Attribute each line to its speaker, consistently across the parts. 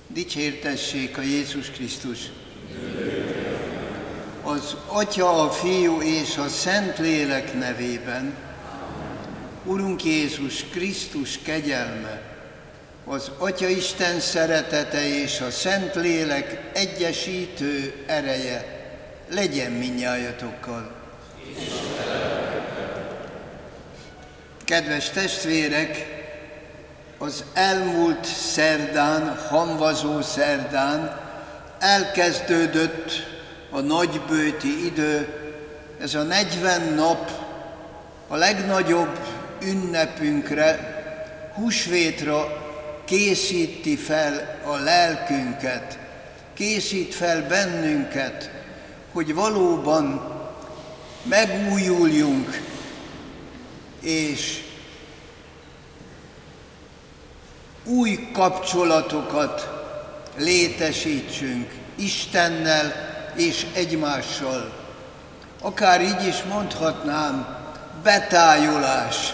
Speaker 1: Dicsértessék a Jézus Krisztus! Az Atya, a Fiú és a Szentlélek nevében, Urunk Jézus Krisztus kegyelme, az Atya Isten szeretete és a Szentlélek egyesítő ereje legyen mindnyájatokkal. Kedves testvérek! Az elmúlt szerdán, hamvazó szerdán elkezdődött a nagybőti idő, ez a 40 nap a legnagyobb ünnepünkre, húsvétra készíti fel a lelkünket, készít fel bennünket, hogy valóban megújuljunk, és új kapcsolatokat létesítsünk Istennel és egymással. Akár így is mondhatnám, betájolás.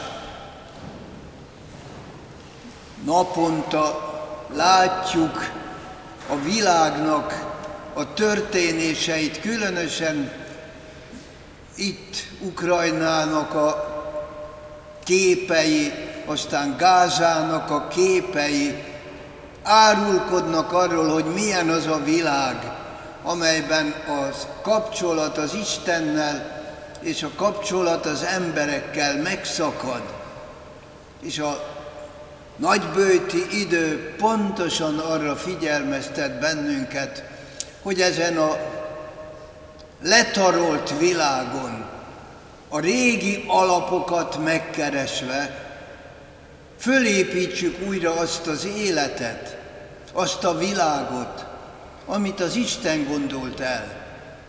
Speaker 1: Naponta látjuk a világnak a történéseit, különösen itt Ukrajnának a képei, aztán Gázának a képei árulkodnak arról, hogy milyen az a világ, amelyben az kapcsolat az Istennel és a kapcsolat az emberekkel megszakad. És a nagybőti idő pontosan arra figyelmeztet bennünket, hogy ezen a letarolt világon, a régi alapokat megkeresve, fölépítsük újra azt az életet, azt a világot, amit az Isten gondolt el.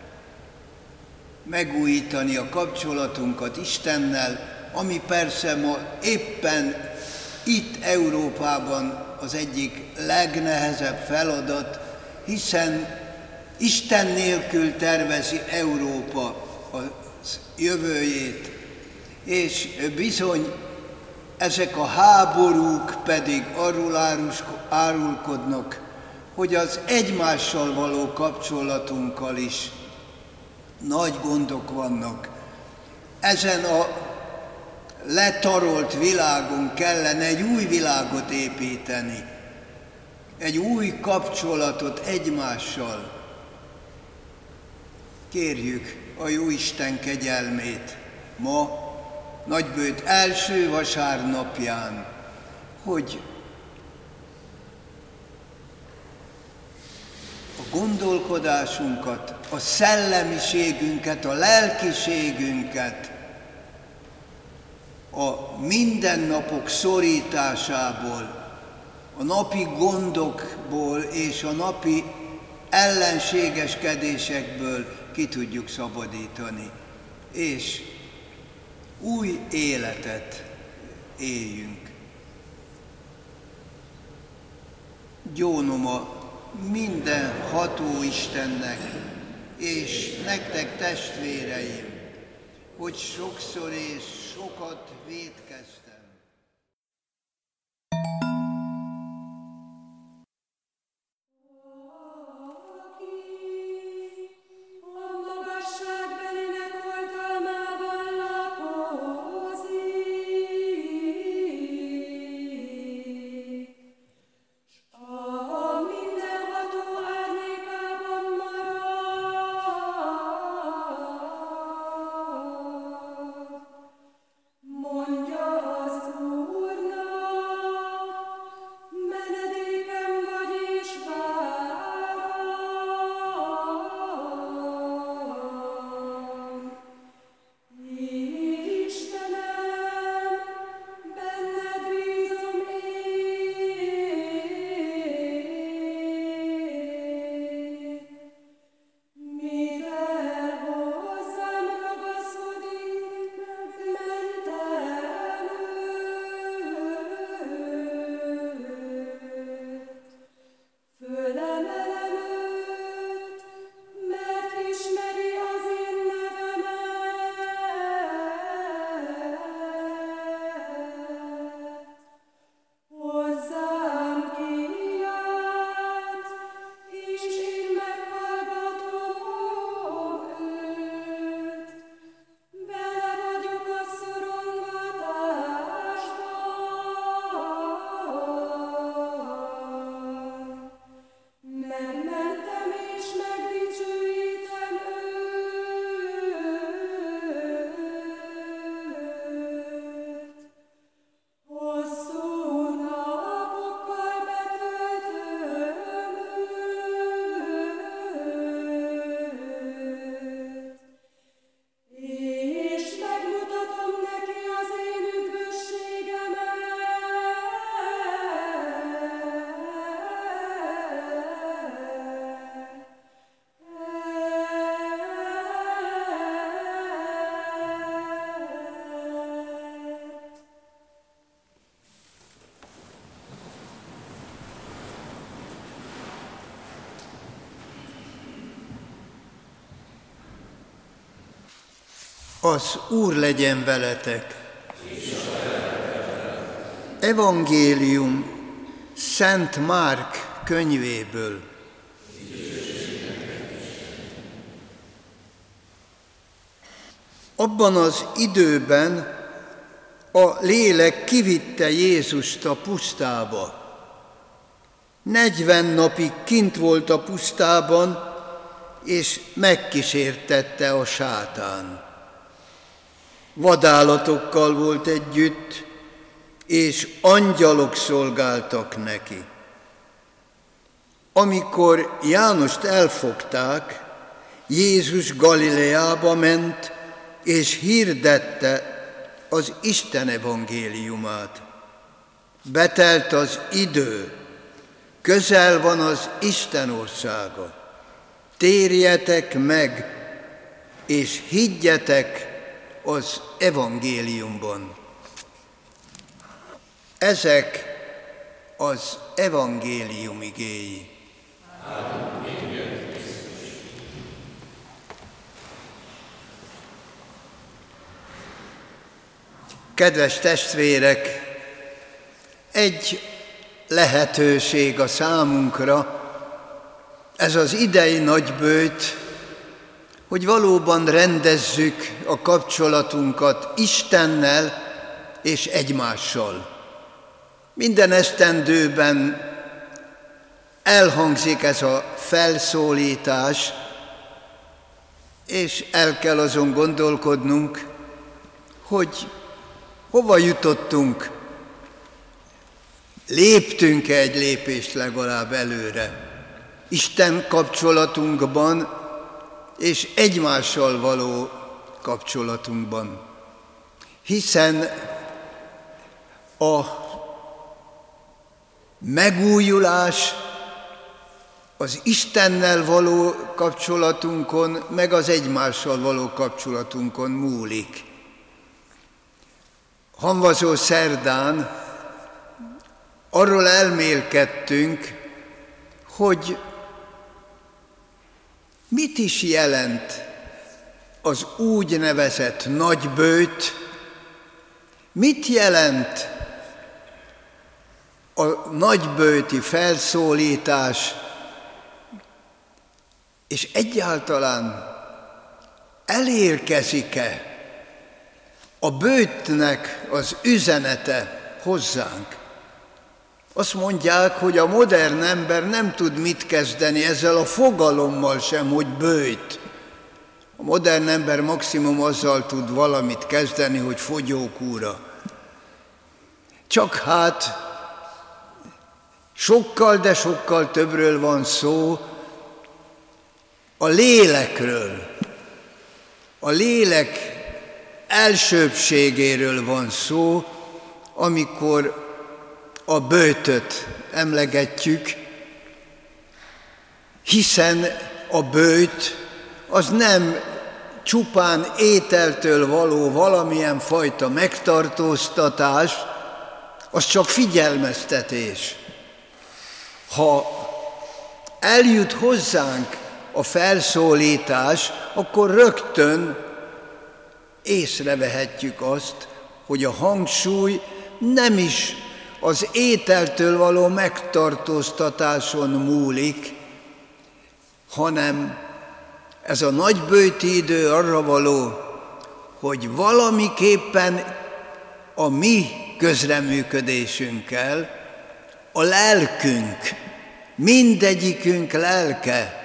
Speaker 1: Megújítani a kapcsolatunkat Istennel, ami persze ma éppen itt Európában az egyik legnehezebb feladat, hiszen Isten nélkül tervezi Európa az jövőjét, és bizony ezek a háborúk pedig arról árulkodnak, hogy az egymással való kapcsolatunkkal is nagy gondok vannak. Ezen a letarolt világon kellene egy új világot építeni, egy új kapcsolatot egymással. Kérjük a Jóisten kegyelmét ma, nagybőt első vasárnapján, hogy a gondolkodásunkat, a szellemiségünket, a lelkiségünket a mindennapok szorításából, a napi gondokból és a napi ellenségeskedésekből ki tudjuk szabadítani, és új életet éljünk. Gyónom a mindenható Istennek, és nektek testvéreim, hogy sokszor és sokat vétkeztem.
Speaker 2: Mondja
Speaker 1: Az Úr legyen veletek! Evangélium Szent Márk könyvéből. Abban az időben a lélek kivitte Jézust a pusztába. 40 napig kint volt a pusztában, és megkísértette a sátán. Vadállatokkal volt együtt, és angyalok szolgáltak neki. Amikor Jánost elfogták, Jézus Galileába ment, és hirdette az Isten evangéliumát. Betelt az idő, közel van az Isten országa. Térjetek meg, és higgyetek az evangéliumban. Ezek az evangélium igéi. Kedves testvérek, egy lehetőség a számunkra, ez az idei nagyböjt, hogy valóban rendezzük a kapcsolatunkat Istennel és egymással. Minden esztendőben elhangzik ez a felszólítás, és el kell azon gondolkodnunk, hogy hova jutottunk, léptünk egy lépést legalább előre Isten kapcsolatunkban és egymással való kapcsolatunkban. Hiszen a megújulás az Istennel való kapcsolatunkon, meg az egymással való kapcsolatunkon múlik. Hamvazó szerdán arról elmélkedtünk, hogy mit is jelent az úgynevezett nagyböjt, mit jelent a nagyböjti felszólítás, és egyáltalán elérkezik-e a böjtnek az üzenete hozzánk. Azt mondják, hogy a modern ember nem tud mit kezdeni ezzel a fogalommal sem, hogy böjt. A modern ember maximum azzal tud valamit kezdeni, hogy fogyókúra. Csak hát sokkal, de sokkal többről van szó, a lélekről. A lélek elsőbbségéről van szó, amikor a böjtöt emlegetjük, hiszen a böjt az nem csupán ételtől való valamilyen fajta megtartóztatás, az csak figyelmeztetés. Ha eljut hozzánk a felszólítás, akkor rögtön észrevehetjük azt, hogy a hangsúly nem is az ételtől való megtartóztatáson múlik, hanem ez a nagyböjti idő arra való, hogy valamiképpen a mi közreműködésünkkel a lelkünk, mindegyikünk lelke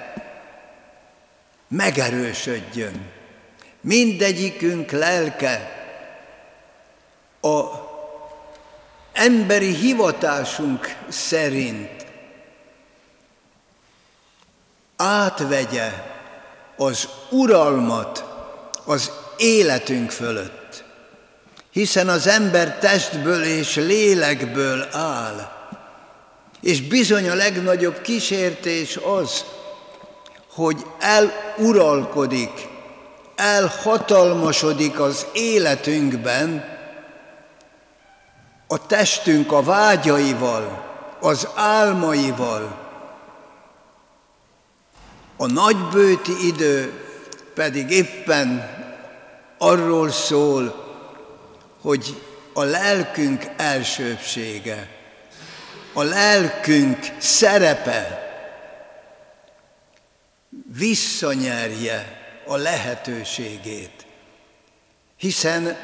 Speaker 1: megerősödjön. Mindegyikünk lelke a emberi hivatásunk szerint átvegye az uralmat az életünk fölött. Hiszen az ember testből és lélekből áll. És bizony a legnagyobb kísértés az, hogy eluralkodik, elhatalmasodik az életünkben a testünk a vágyaival, az álmaival. A nagyböjti idő pedig éppen arról szól, hogy a lelkünk elsőbbsége, a lelkünk szerepe visszanyerje a lehetőségét. Hiszen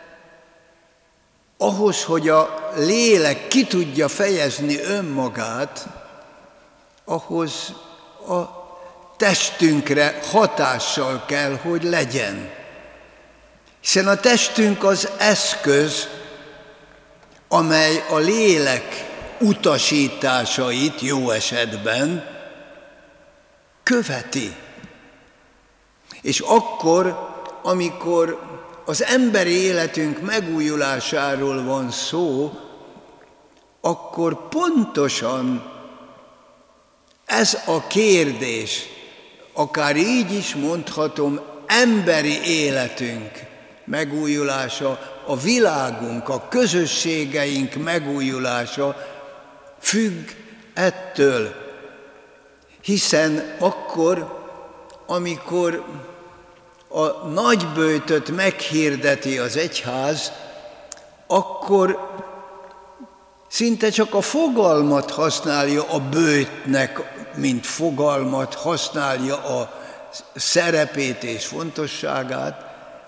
Speaker 1: ahhoz, hogy a lélek ki tudja fejezni önmagát, ahhoz a testünkre hatással kell, hogy legyen. Hiszen a testünk az eszköz, amely a lélek utasításait jó esetben követi. És akkor, amikor az emberi életünk megújulásáról van szó, akkor pontosan ez a kérdés, akár így is mondhatom, emberi életünk megújulása, a világunk, a közösségeink megújulása függ ettől. Hiszen akkor, amikor a nagyböjtöt meghirdeti az egyház, akkor szinte csak a fogalmat használja a böjtnek, mint fogalmat, használja a szerepét és fontosságát,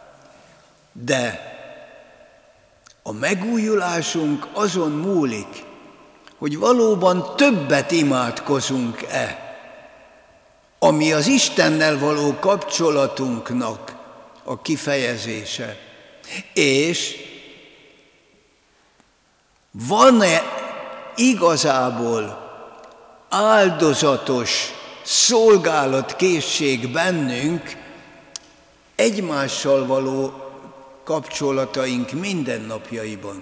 Speaker 1: de a megújulásunk azon múlik, hogy valóban többet imádkozunk-e, ami az Istennel való kapcsolatunknak a kifejezése. És van-e igazából áldozatos szolgálatkészség bennünk egymással való kapcsolataink mindennapjaiban?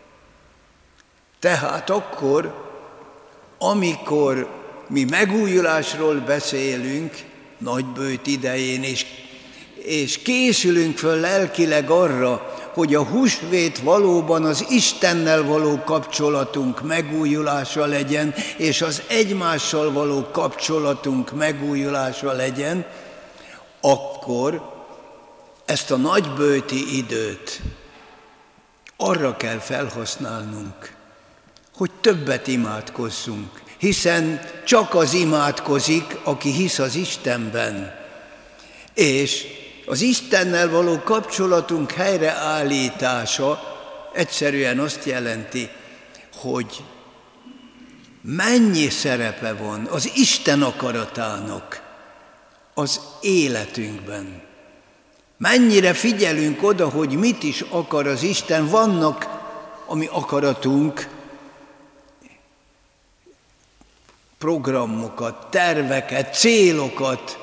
Speaker 1: Tehát akkor, amikor mi megújulásról beszélünk nagyböjt idején, és készülünk föl lelkileg arra, hogy a húsvét valóban az Istennel való kapcsolatunk megújulása legyen, és az egymással való kapcsolatunk megújulása legyen, akkor ezt a nagyböjti időt arra kell felhasználnunk, hogy többet imádkozzunk, hiszen csak az imádkozik, aki hisz az Istenben. És az Istennel való kapcsolatunk helyreállítása egyszerűen azt jelenti, hogy mennyi szerepe van az Isten akaratának az életünkben. Mennyire figyelünk oda, hogy mit is akar az Isten. Vannak a mi akaratunk, programokat, terveket, célokat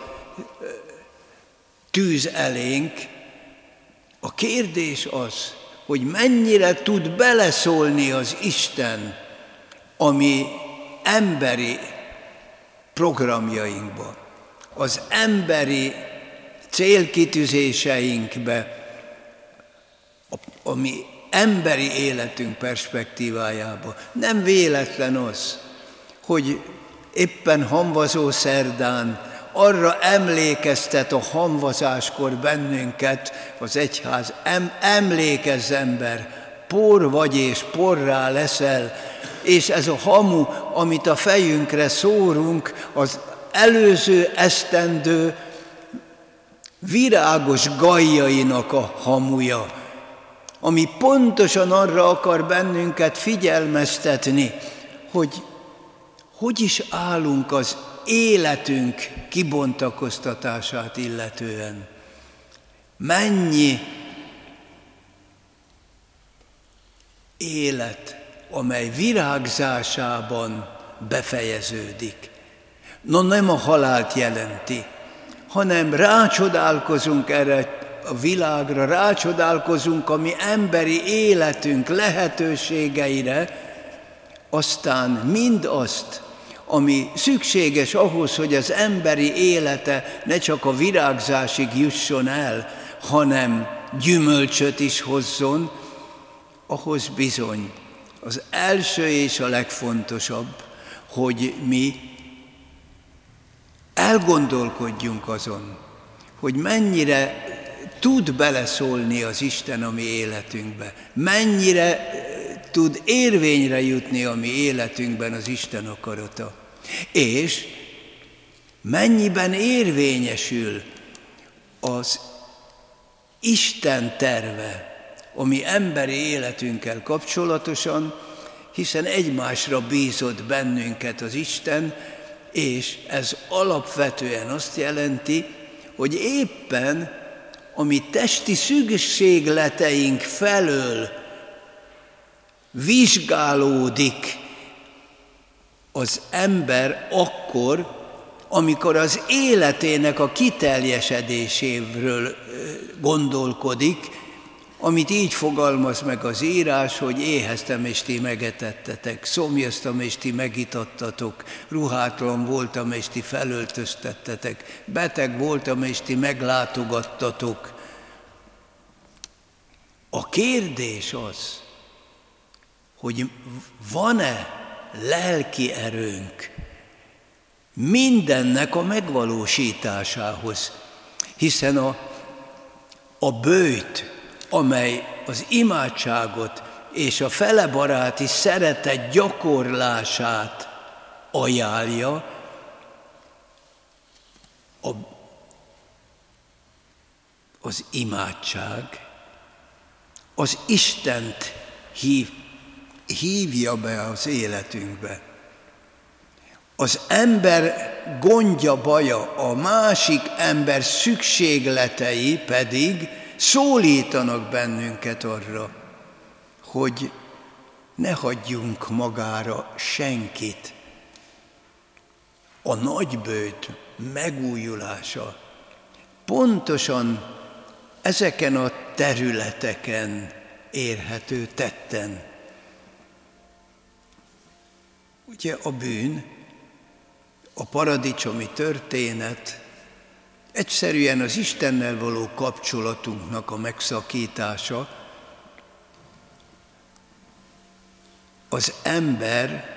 Speaker 1: tűz elénk. A kérdés az, hogy mennyire tud beleszólni az Isten a mi emberi programjainkba, az emberi célkitűzéseinkbe, a mi emberi életünk perspektívájába. Nem véletlen az, hogy éppen hamvazó szerdán arra emlékeztet a hamvazáskor bennünket az egyház. Emlékezz, ember, por vagy és porrá leszel, és ez a hamu, amit a fejünkre szórunk, az előző esztendő virágos gajjainak a hamuja, ami pontosan arra akar bennünket figyelmeztetni, hogy is állunk az életünk kibontakoztatását illetően. Mennyi élet, amely virágzásában befejeződik. No, nem a halált jelenti, hanem rácsodálkozunk erre a világra, rácsodálkozunk a mi emberi életünk lehetőségeire, aztán mindazt, ami szükséges ahhoz, hogy az emberi élete ne csak a virágzásig jusson el, hanem gyümölcsöt is hozzon, ahhoz bizony az első és a legfontosabb, hogy mi elgondolkodjunk azon, hogy mennyire tud beleszólni az Isten a mi életünkbe, mennyire tud érvényre jutni a mi életünkben az Isten akarata, és mennyiben érvényesül az Isten terve a mi emberi életünkkel kapcsolatosan, hiszen egymásra bízott bennünket az Isten, és ez alapvetően azt jelenti, hogy éppen a mi testi szükségleteink felől vizsgálódik az ember akkor, amikor az életének a kiteljesedéséről gondolkodik, amit így fogalmaz meg az írás, hogy éheztem, és ti megetettetek, szomjaztam, és ti megitattatok, ruhátlan voltam, és ti felöltöztettetek, beteg voltam, és ti meglátogattatok. A kérdés az, hogy van-e lelki erőnk mindennek a megvalósításához, hiszen a böjt, amely az imádságot és a felebaráti szeretet gyakorlását ajánlja, az imádság, az Istent hívja be az életünkbe. Az ember gondja, baja, a másik ember szükségletei pedig szólítanak bennünket arra, hogy ne hagyjunk magára senkit. A nagyböjt megújulása pontosan ezeken a területeken érhető tetten. Ugye a bűn, a paradicsomi történet egyszerűen az Istennel való kapcsolatunknak a megszakítása. Az ember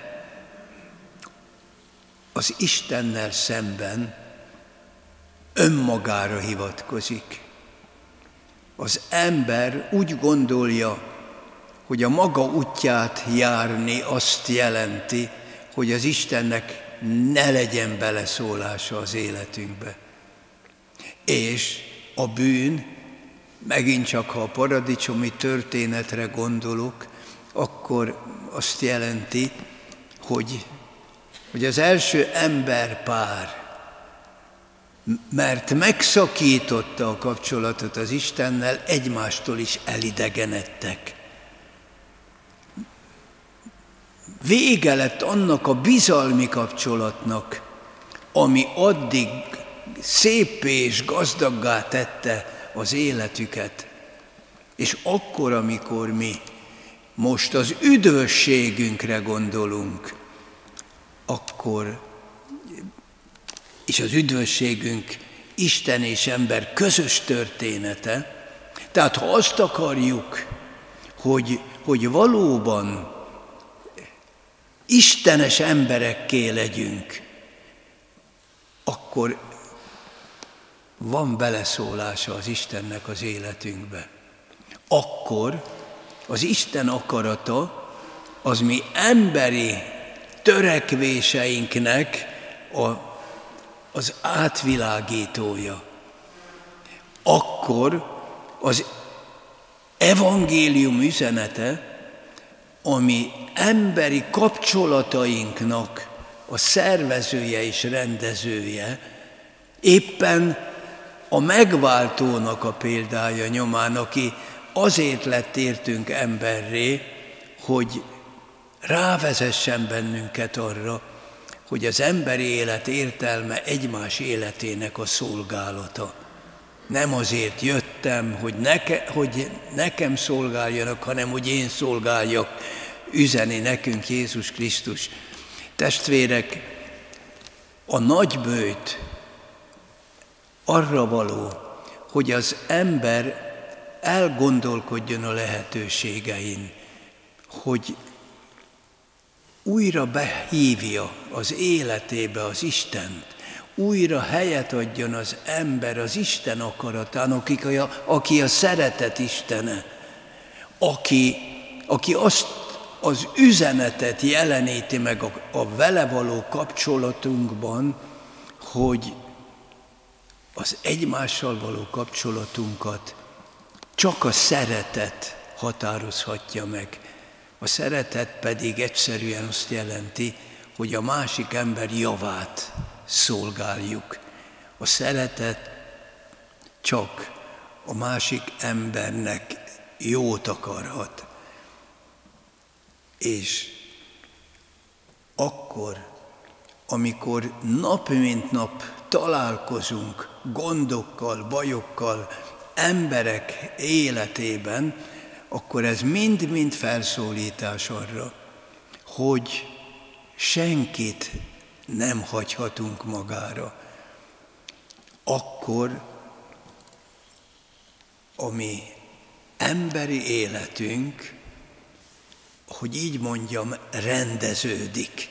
Speaker 1: az Istennel szemben önmagára hivatkozik. Az ember úgy gondolja, hogy a maga útját járni azt jelenti, hogy az Istennek ne legyen beleszólása az életünkbe. És a bűn, megint csak ha a paradicsomi történetre gondolok, akkor azt jelenti, hogy az első emberpár, mert megszakította a kapcsolatot az Istennel, egymástól is elidegenedtek. Vége lett annak a bizalmi kapcsolatnak, ami addig széppé és gazdaggá tette az életüket. És akkor, amikor mi most az üdvösségünkre gondolunk, akkor, és az üdvösségünk Isten és ember közös története, tehát ha azt akarjuk, hogy valóban istenes emberekké legyünk, akkor van beleszólása az Istennek az életünkbe. Akkor az Isten akarata az mi emberi törekvéseinknek az átvilágítója. Akkor az evangélium üzenete, ami emberi kapcsolatainknak a szervezője és rendezője, éppen a megváltónak a példája nyomán, aki azért lett értünk emberré, hogy rávezessen bennünket arra, hogy az emberi élet értelme egymás életének a szolgálata. Nem azért jöttem, hogy nekem szolgáljanak, hanem hogy én szolgáljak, üzeni nekünk Jézus Krisztus. Testvérek, a nagyböjt arra való, hogy az ember elgondolkodjon a lehetőségein, hogy újra behívja az életébe az Istent, újra helyet adjon az ember az Isten akaratán, aki a szeretet Istene, aki azt az üzenetet jeleníti meg a vele való kapcsolatunkban, hogy az egymással való kapcsolatunkat csak a szeretet határozhatja meg. A szeretet pedig egyszerűen azt jelenti, hogy a másik ember javát szolgáljuk. A szeretet csak a másik embernek jót akarhat. És akkor, amikor nap mint nap találkozunk gondokkal, bajokkal, emberek életében, akkor ez mind-mind felszólítás arra, hogy senkit nem hagyhatunk magára. Akkor a mi emberi életünk, hogy így mondjam, rendeződik.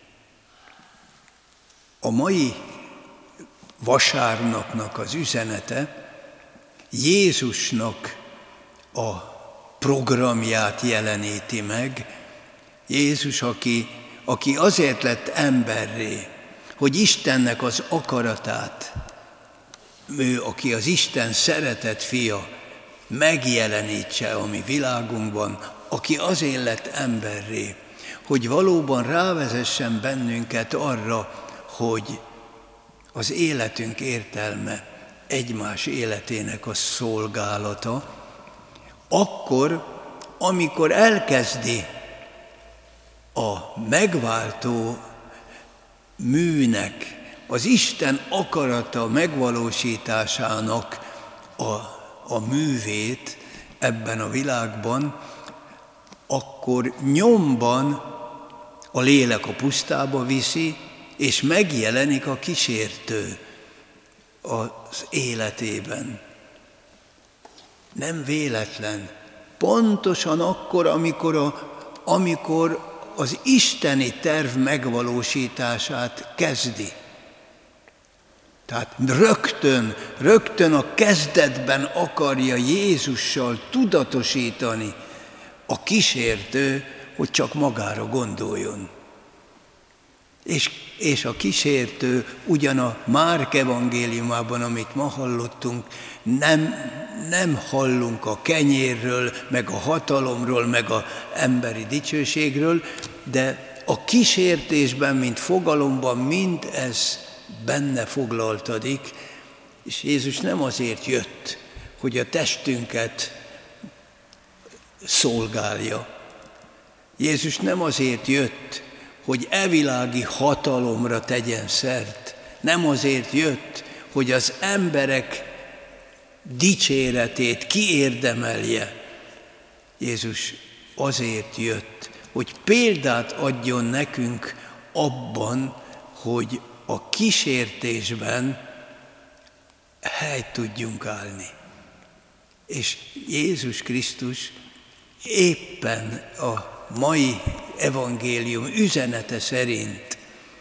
Speaker 1: A mai vasárnapnak az üzenete Jézusnak a programját jeleníti meg. Jézus, aki azért lett emberré, hogy Istennek az akaratát, ő, aki az Isten szeretett fia, megjelenítse a mi világunkban, aki azért lett emberré, hogy valóban rávezessen bennünket arra, hogy az életünk értelme egymás életének a szolgálata, akkor, amikor elkezdi a megváltó műnek, az Isten akarata megvalósításának a művét ebben a világban, akkor nyomban a lélek a pusztába viszi, és megjelenik a kísértő az életében. Nem véletlen. Pontosan akkor, amikor az isteni terv megvalósítását kezdi. Tehát rögtön a kezdetben akarja Jézussal tudatosítani a kísértő, hogy csak magára gondoljon. És a kísértő ugyan a Márk evangéliumában, amit ma hallottunk, nem hallunk a kenyérről, meg a hatalomról, meg az emberi dicsőségről, de a kísértésben, mint fogalomban mind ez benne foglaltadik, és Jézus nem azért jött, hogy a testünket szolgálja. Jézus nem azért jött, hogy evilági hatalomra tegyen szert. Nem azért jött, hogy az emberek dicséretét kiérdemelje. Jézus azért jött, hogy példát adjon nekünk abban, hogy a kísértésben helyt tudjunk állni. És Jézus Krisztus éppen a mai evangélium üzenete szerint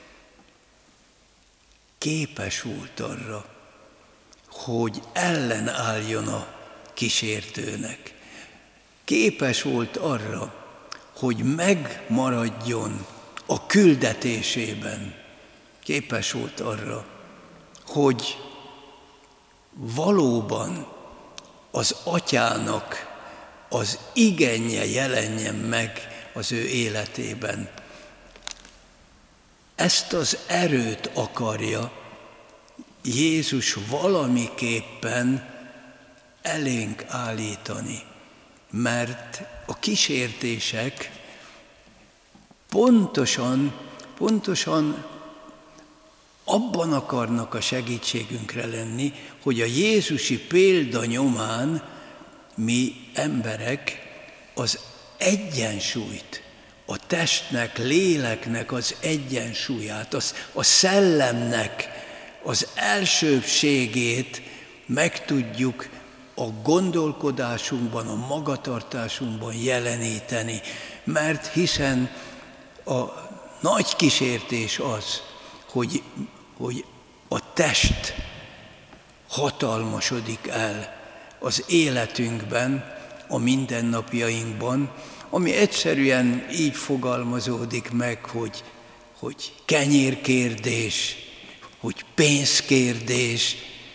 Speaker 1: képes volt arra, hogy ellenálljon a kísértőnek. Képes volt arra, hogy megmaradjon a küldetésében. Képes volt arra, hogy valóban az Atyának az igenje jelenjen meg az ő életében. Ezt az erőt akarja Jézus valamiképpen elénk állítani, mert a kísértések pontosan abban akarnak a segítségünkre lenni, hogy a jézusi példa nyomán mi emberek az egyensúlyt, a testnek, léleknek az egyensúlyát, a szellemnek az elsőbbségét meg tudjuk a gondolkodásunkban, a magatartásunkban jeleníteni, mert hiszen a nagy kísértés az, hogy a test hatalmasodik el az életünkben, a mindennapjainkban, ami egyszerűen így fogalmazódik meg, hogy kenyérkérdés, hogy pénzkérdés.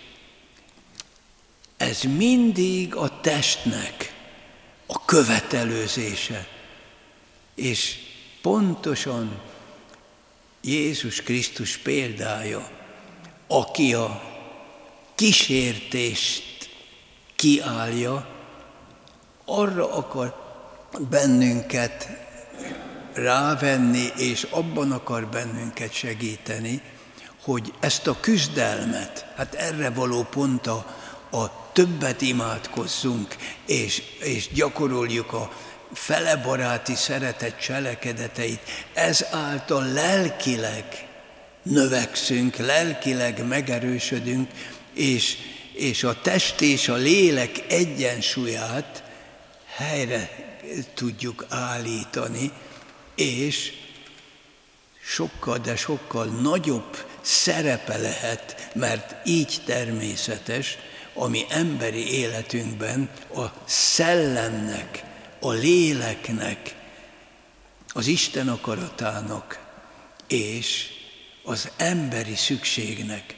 Speaker 1: Ez mindig a testnek a követelőzése. És pontosan Jézus Krisztus példája, aki a kísértést kiállja, arra akar bennünket rávenni, és abban akar bennünket segíteni, hogy ezt a küzdelmet, hát erre való pont a többet imádkozzunk, és gyakoroljuk a felebaráti szeretet cselekedeteit, ezáltal lelkileg növekszünk, lelkileg megerősödünk, és a test és a lélek egyensúlyát helyre tudjuk állítani, és sokkal, de sokkal nagyobb szerepe lehet, mert így természetes, ami emberi életünkben a szellemnek, a léleknek, az Isten akaratának és az emberi szükségnek.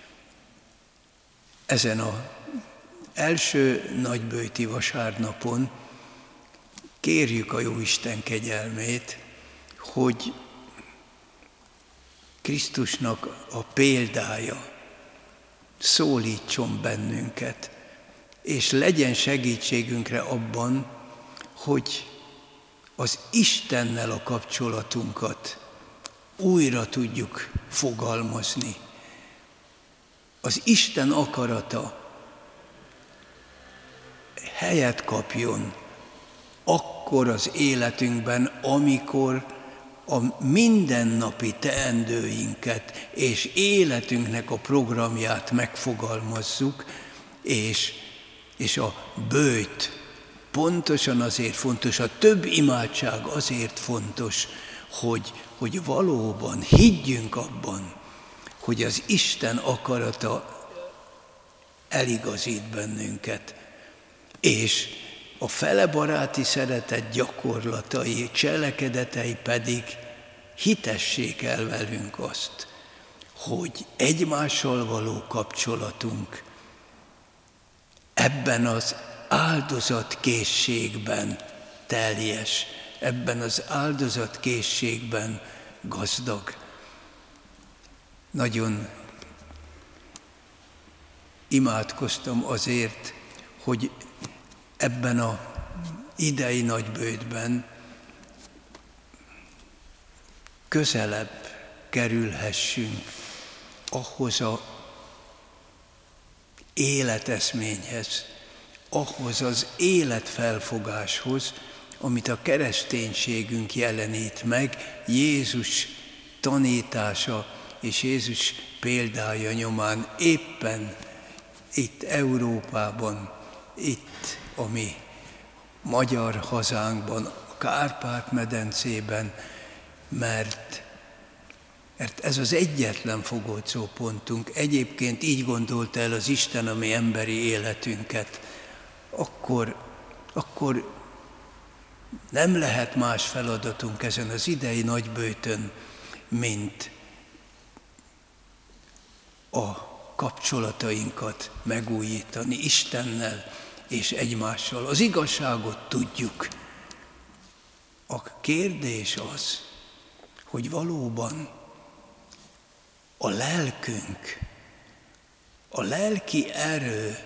Speaker 1: Ezen az első nagyböjti vasárnapon kérjük a Jóisten kegyelmét, hogy Krisztusnak a példája szólítson bennünket, és legyen segítségünkre abban, hogy az Istennel a kapcsolatunkat újra tudjuk fogalmazni. Az Isten akarata helyet kapjon akkor az életünkben, amikor a mindennapi teendőinket és életünknek a programját megfogalmazzuk, és a böjt pontosan azért fontos, a több imádság azért fontos, hogy valóban higgyünk abban, hogy az Isten akarata eligazít bennünket, és a felebaráti szeretet gyakorlatai, cselekedetei pedig hitessék el velünk azt, hogy egymással való kapcsolatunk ebben az áldozatkészségben teljes, ebben az áldozatkészségben gazdag. Nagyon imádkoztam azért, hogy ebben az idei nagyböjtben közelebb kerülhessünk ahhoz az életeszményhez, ahhoz az életfelfogáshoz, amit a kereszténységünk jelenít meg, Jézus tanítása és Jézus példája nyomán éppen itt Európában, itt a mi magyar hazánkban, a Kárpát-medencében, mert ez az egyetlen fogódzó pontunk. Egyébként így gondolta el az Isten a mi emberi életünket, akkor nem lehet más feladatunk ezen az idei nagyböjtön, mint a kapcsolatainkat megújítani Istennel és egymással. Az igazságot tudjuk. A kérdés az, hogy valóban a lelkünk, a lelki erő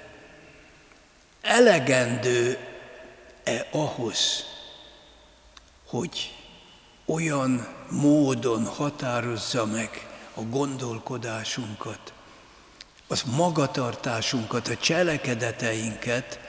Speaker 1: elegendő-e ahhoz, hogy olyan módon határozza meg a gondolkodásunkat, az magatartásunkat, a cselekedeteinket,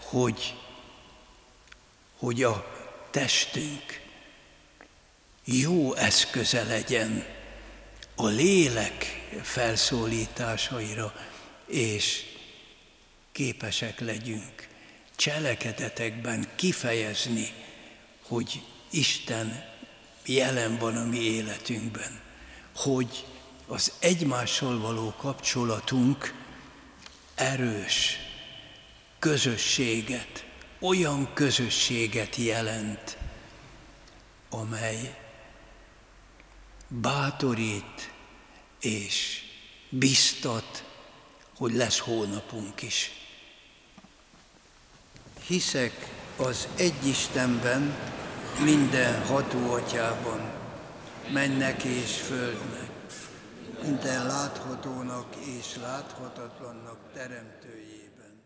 Speaker 1: hogy a testünk jó eszköze legyen a lélek felszólításaira, és képesek legyünk cselekedetekben kifejezni, hogy Isten jelen van a mi életünkben, hogy az egymással való kapcsolatunk erős közösséget, olyan közösséget jelent, amely bátorít és biztat, hogy lesz holnapunk is. Hiszek az egy Istenben, mindenható Atyában, mennek és földnek, minden láthatónak és láthatatlannak teremtőjében.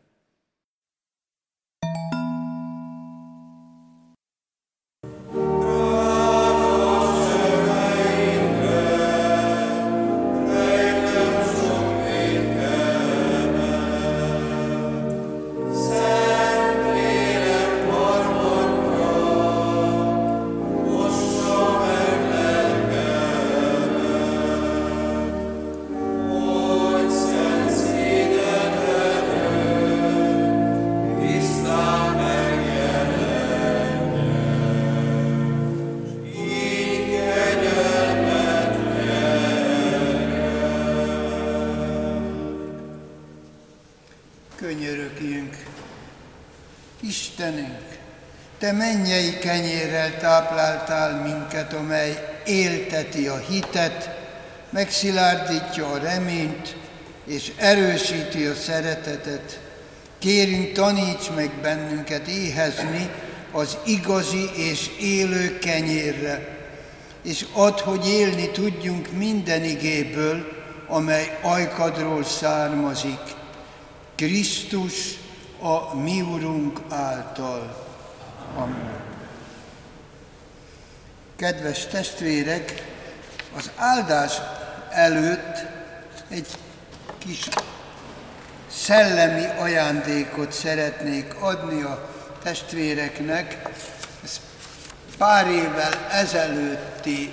Speaker 1: Könyörögjünk. Istenünk, Te mennyei kenyérrel tápláltál minket, amely élteti a hitet, megszilárdítja a reményt, és erősíti a szeretetet. Kérünk, taníts meg bennünket éhezni az igazi és élő kenyérre, és add, hogy élni tudjunk minden igéből, amely ajkadról származik, Krisztus, a mi Urunk által. Amen. Kedves testvérek, az áldás előtt egy kis szellemi ajándékot szeretnék adni a testvéreknek. Ez pár évvel ezelőtti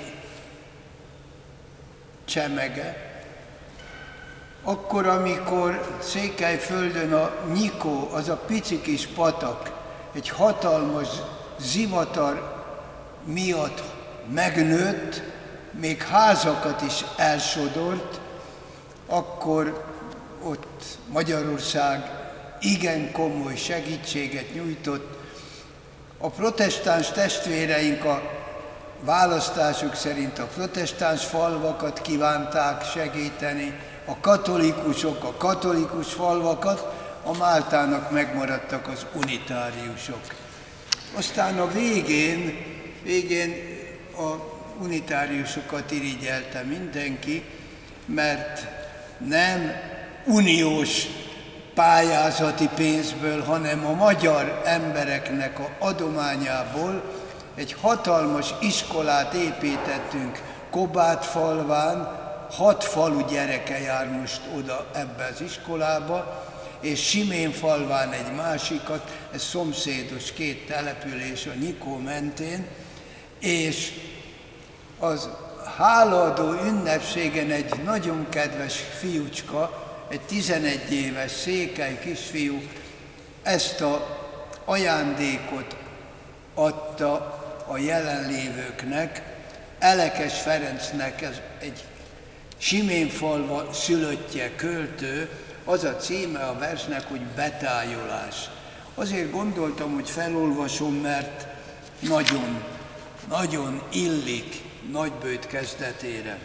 Speaker 1: csemege. Akkor, amikor Székelyföldön a Nyikó, az a pici kis patak, egy hatalmas zivatar miatt megnőtt, még házakat is elsodort, akkor ott Magyarország igen komoly segítséget nyújtott. A protestáns testvéreink a választásuk szerint a protestáns falvakat kívánták segíteni, a katolikusok a katolikus falvakat, a Máltának megmaradtak az unitáriusok. Aztán a végén a unitáriusokat irigyelte mindenki, mert nem uniós pályázati pénzből, hanem a magyar embereknek a adományából egy hatalmas iskolát építettünk Kobádfalván. 6 falu gyereke jár most oda ebbe az iskolába, és Siménfalván egy másikat, ez szomszédos 2 település a Nyikó mentén, és az hálaadó ünnepségen egy nagyon kedves fiúcska, egy 11 éves székely kisfiú ezt a ajándékot adta a jelenlévőknek. Elekes Ferencnek, ez egy Siménfalva szülöttje, költő, az a címe a versnek, hogy Betájolás. Azért gondoltam, hogy felolvasom, mert nagyon illik Nagybőjt kezdetére.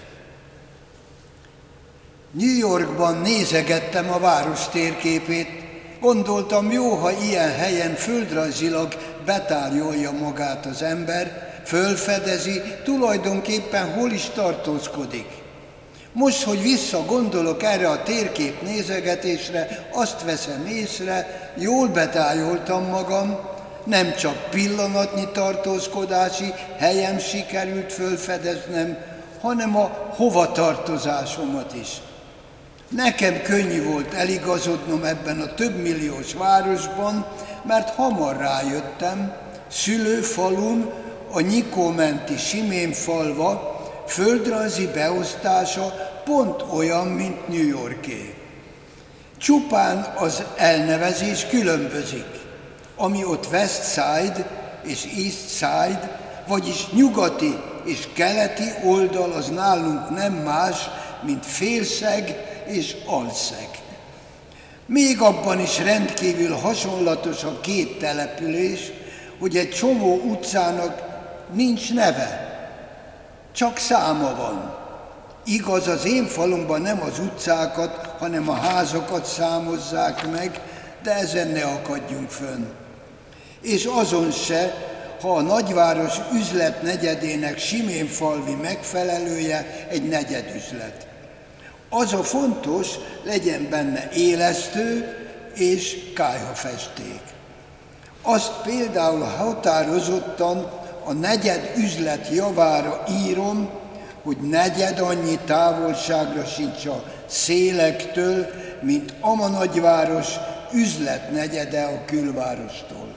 Speaker 1: New Yorkban nézegettem a város térképét, gondoltam, jó, ha ilyen helyen földrajzilag betájolja magát az ember, fölfedezi, tulajdonképpen hol is tartózkodik. Most, hogy visszagondolok erre a térkép nézegetésre, azt veszem észre, jól betájoltam magam, nem csak pillanatnyi tartózkodási helyem sikerült fölfedeznem, hanem a hovatartozásomat is. Nekem könnyű volt eligazodnom ebben a többmilliós városban, mert hamar rájöttem, szülőfalum, a Nyikó menti Siménfalva földrajzi beosztása pont olyan, mint New Yorké. Csupán az elnevezés különbözik, ami ott West Side és East Side, vagyis nyugati és keleti oldal, az nálunk nem más, mint félszeg és alszeg. Még abban is rendkívül hasonlatos a két település, hogy egy csomó utcának nincs neve, csak száma van. Igaz, az én falumban nem az utcákat, hanem a házakat számozzák meg, de ezen ne akadjunk fönn. És azon se, ha a nagyváros üzletnegyedének Siménfalvi megfelelője egy negyedüzlet. Az a fontos, legyen benne élesztő és kályhafesték. Azt például határozottan a negyed üzlet javára írom, hogy negyed annyi távolságra sincs a szélektől, mint ama nagyváros üzletnegyede a külvárostól.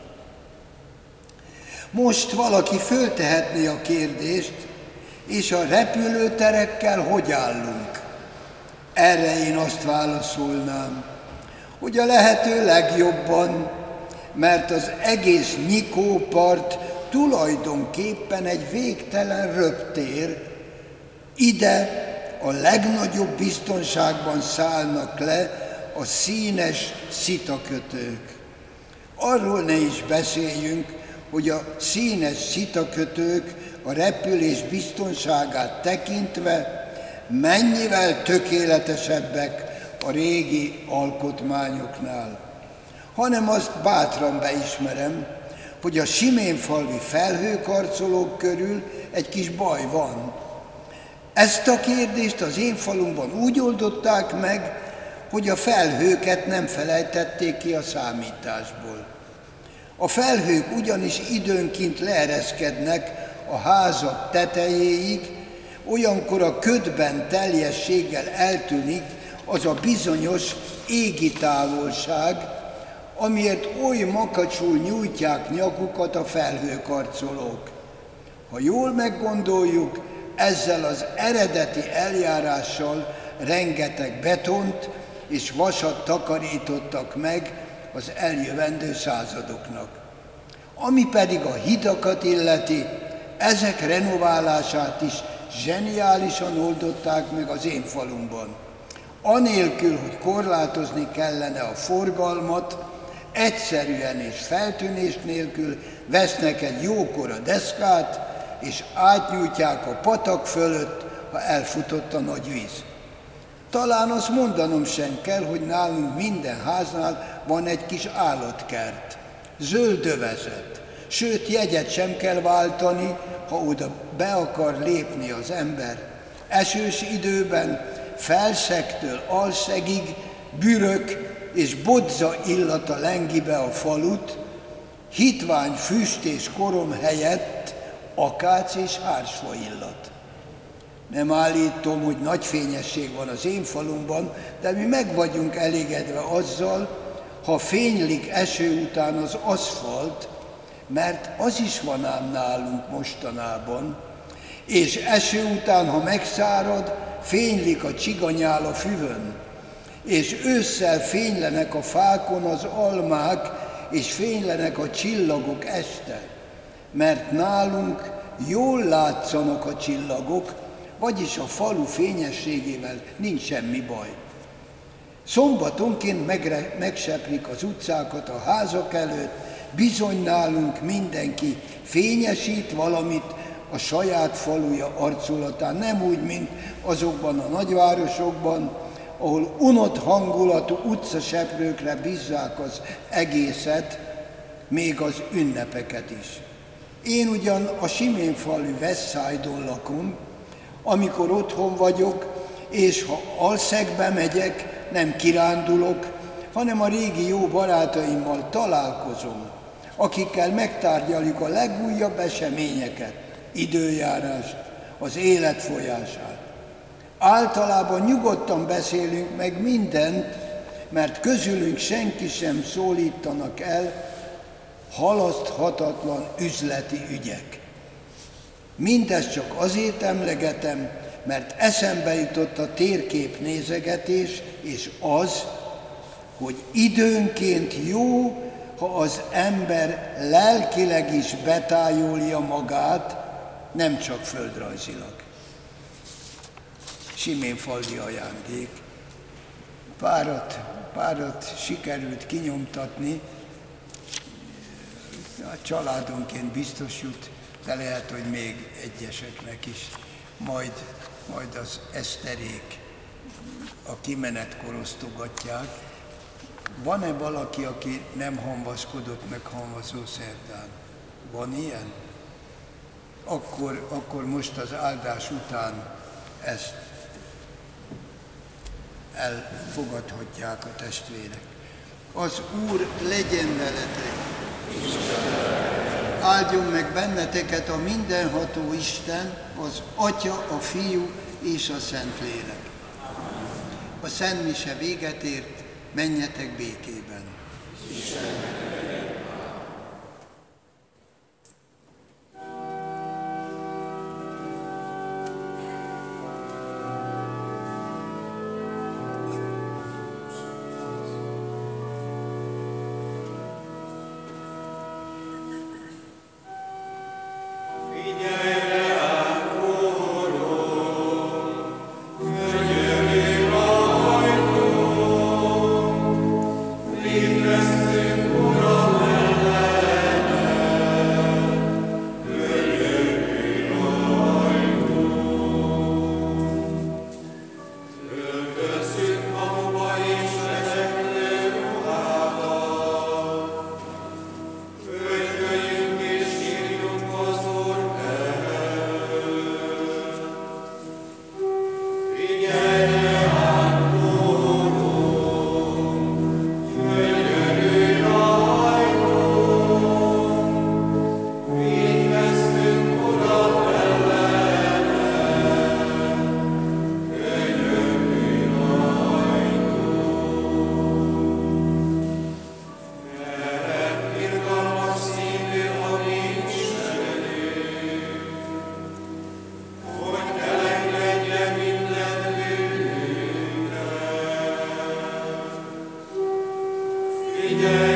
Speaker 1: Most valaki föltehetné a kérdést, és a repülőterekkel hogy állunk? Erre én azt válaszolnám, hogy a lehető legjobban, mert az egész Nyikó-part tulajdonképpen egy végtelen röptér. Ide a legnagyobb biztonságban szállnak le a színes szitakötők. Arról ne is beszéljünk, hogy a színes szitakötők a repülés biztonságát tekintve mennyivel tökéletesebbek a régi alkotmányoknál. Hanem azt bátran beismerem, hogy a siménfalvi felhőkarcolók körül egy kis baj van. Ezt a kérdést az én falumban úgy oldották meg, hogy a felhőket nem felejtették ki a számításból. A felhők ugyanis időnként leereszkednek a házak tetejéig, olyankor a ködben teljességgel eltűnik az a bizonyos égi távolság, amiért oly makacsul nyújtják nyakukat a felhőkarcolók. Ha jól meggondoljuk, ezzel az eredeti eljárással rengeteg betont és vasat takarítottak meg az eljövendő századoknak. Ami pedig a hidakat illeti, ezek renoválását is zseniálisan oldották meg az én falumban. Anélkül, hogy korlátozni kellene a forgalmat, egyszerűen és feltűnés nélkül vesznek egy jókora deszkát, és átnyújtják a patak fölött, ha elfutott a nagy víz. Talán azt mondanom sem kell, hogy nálunk minden háznál van egy kis állatkert, zöld övezet, sőt jegyet sem kell váltani, ha oda be akar lépni az ember. Esős időben Felszegtől Alszegig bürök és bodza illata lengi be a falut, hitvány füst és korom helyett akác és hársfa illat. Nem állítom, hogy nagy fényesség van az én falumban, de mi meg vagyunk elégedve azzal, ha fénylik eső után az aszfalt, mert az is van ám nálunk mostanában, és eső után, ha megszárad, fénylik a csiganyál a füvön, és ősszel fénylenek a fákon az almák, és fénylenek a csillagok este, mert nálunk jól látszanak a csillagok, vagyis a falu fényességével nincs semmi baj. Szombatonként megseprik az utcákat a házak előtt, bizony nálunk mindenki fényesít valamit a saját faluja arculatán, nem úgy, mint azokban a nagyvárosokban, ahol unott hangulatú utcaseprőkre bízzák az egészet, még az ünnepeket is. Én ugyan a siménfalvi Westside-on lakom, amikor otthon vagyok, és ha Alszegbe megyek, nem kirándulok, hanem a régi jó barátaimmal találkozom, akikkel megtárgyaljuk a legújabb eseményeket, időjárást, az élet folyását. Általában nyugodtan beszélünk meg mindent, mert közülünk senki sem szólítanak el halaszthatatlan üzleti ügyek. Mindezt csak azért emlegetem, mert eszembe jutott a térképnézegetés, és az, hogy időnként jó, ha az ember lelkileg is betájolja magát, nem csak földrajzilag. siménfalvi ajándék. Párat sikerült kinyomtatni, a családonként biztos jut, de lehet, hogy még egyeseknek is. Majd az eszterék a kimenetkor osztogatják. Van-e valaki, aki nem hamvaszkodott meg hamvazó szerdán? Van ilyen? Akkor most az áldás után ezt elfogadhatják a testvérek. Az Úr legyen veletek! Áldjon meg benneteket a mindenható Isten, az Atya, a Fiú és a Szentlélek. A Szent Mise véget ért, menjetek békében.
Speaker 2: Figyelj!